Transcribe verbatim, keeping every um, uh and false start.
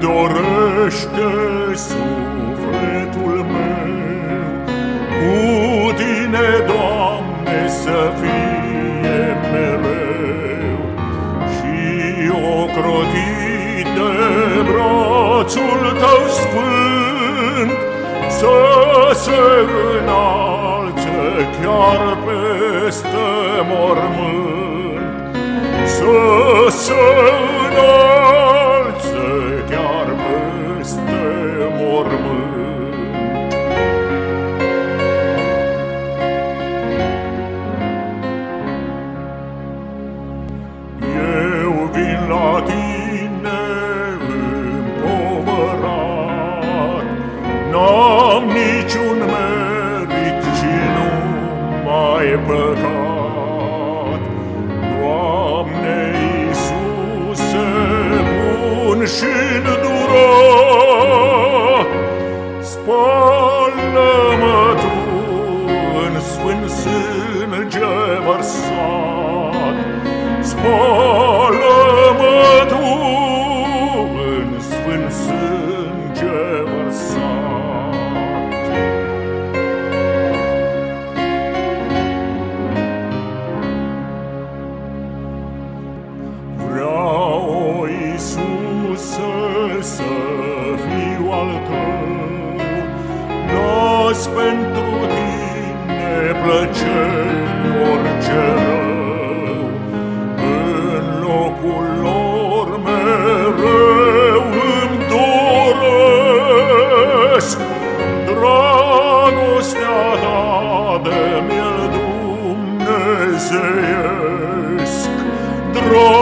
dorește sufletul meu, cu Tine, Doamne, să fie mereu. Și ocrotit de brațul Tău sfânt, să se înalțe chiar peste mormânt, să se înalțe chiar peste mormânt. Eu vin la Tine împovărat, n-am niciun merit și numai păcat. Doamne Iisuse, bun și îndurat, spală-mă Tu în sfânt sânge vărsat, spală-mă Tu în sfânt sânge vărsat. Vreau, o Iisuse, să fiu al Tău, las pentru Tine plăceri orice rău. În locul lor mereu îmi doresc dragostea Ta de miel dumnezeiesc.